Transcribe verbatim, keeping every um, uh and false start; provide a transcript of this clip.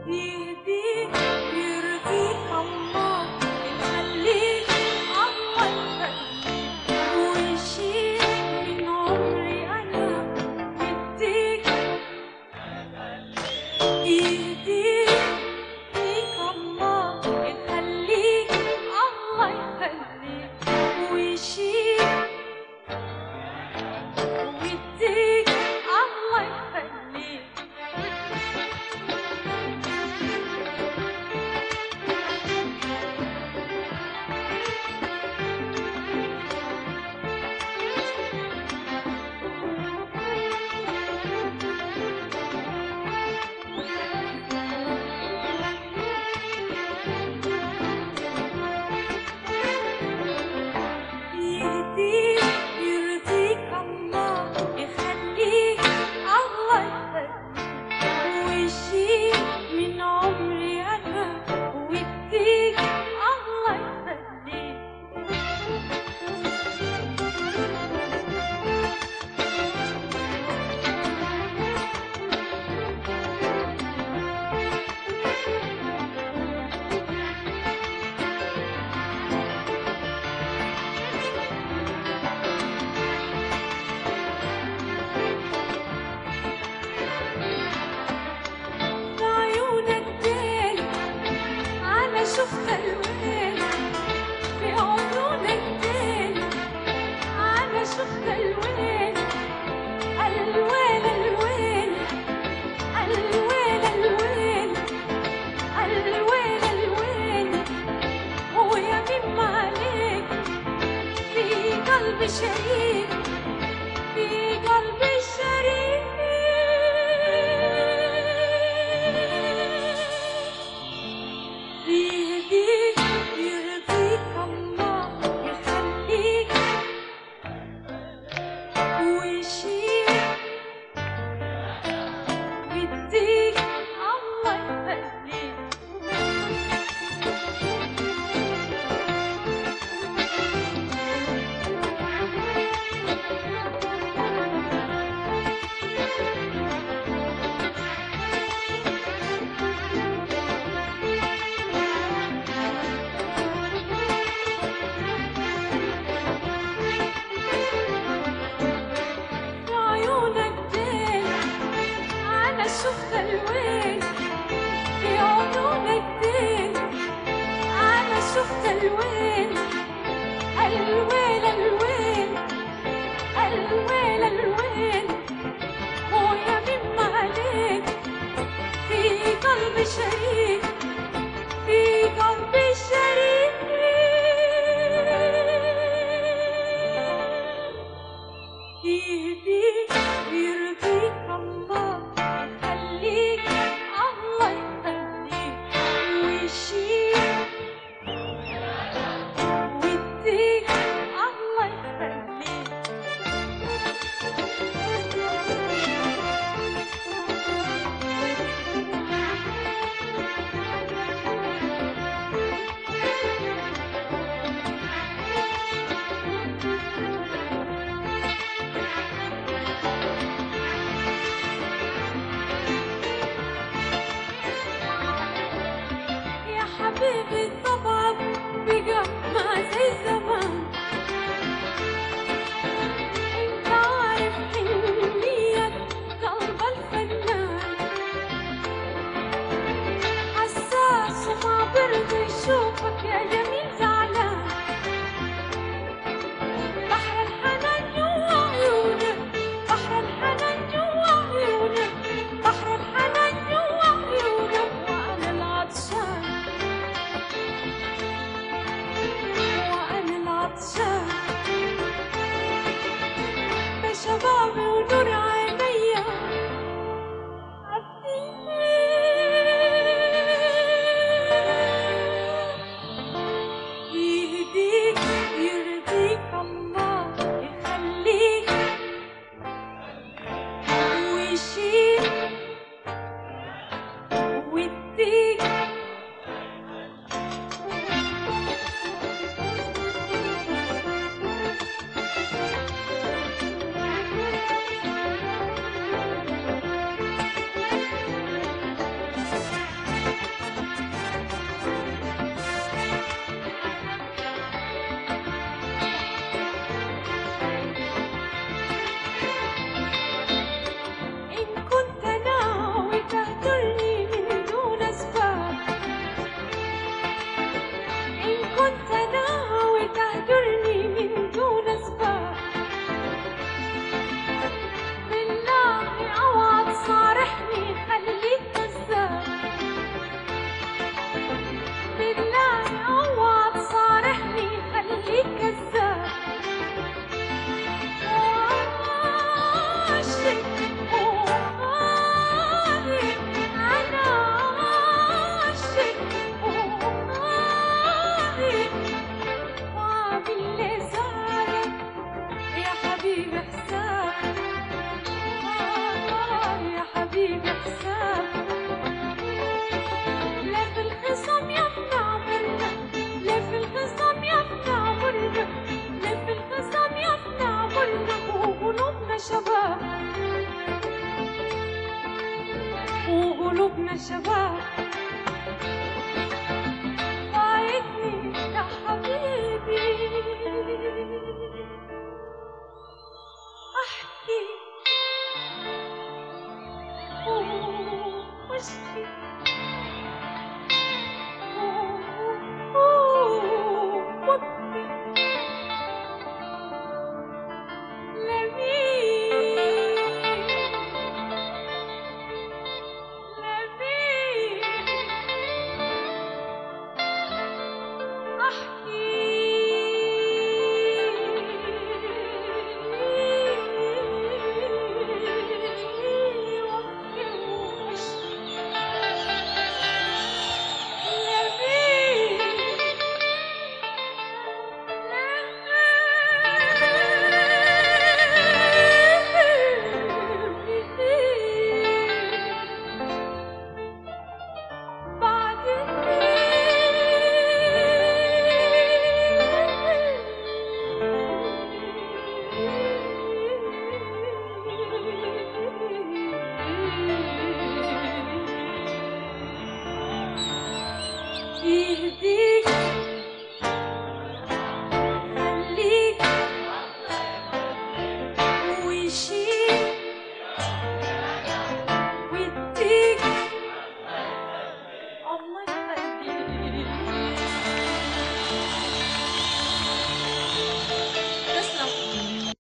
يهديك يرضيك الله يخليك الله يخليك ويشيل من عمري أنا ويديك يهديك فيك الله يخليك الله يخليك ويشيل ويديك الله يخليك يهديك يرضيك الله يخليك الله يخليك ويشيل من عمري أنا ويديك الله يخليك في عيونك تاني أنا شفت ألوان في عيونك تاني أنا شفت ألوان ألوان ألوان ألوان ألوان ألوان ألوان ويمين عليك في قلبي شريك في قلبي شريك يهديك يرضيك الله يخليك ويشيل ويديك الله يخليك في عيونك تاني أنا شفت ألوان في عيونك تاني أنا شفت ألوان ألوان ألوان ألوان ألوان ويمين عليك في قلبي شريك في قلبي شريك يهديك يرضيك الله يخليك الله يخليك ويشيل ويديك الله يخليك يا حبيبي طبعا بقى ما زي زمان انت عارف حنية قلب الفنان حساس وما برضى يشوفك يا جميل زعلان بحر الحنان جوا عيونك بحر الحنان جوا عيونك بحر الحنان جوا عيونك وانا العطشان وقلوبنا شباب. فايتني يا حبيبي احكي واشكي وابكي لمين لمين احكي وابكي واشكي يهديك خليك ويشيل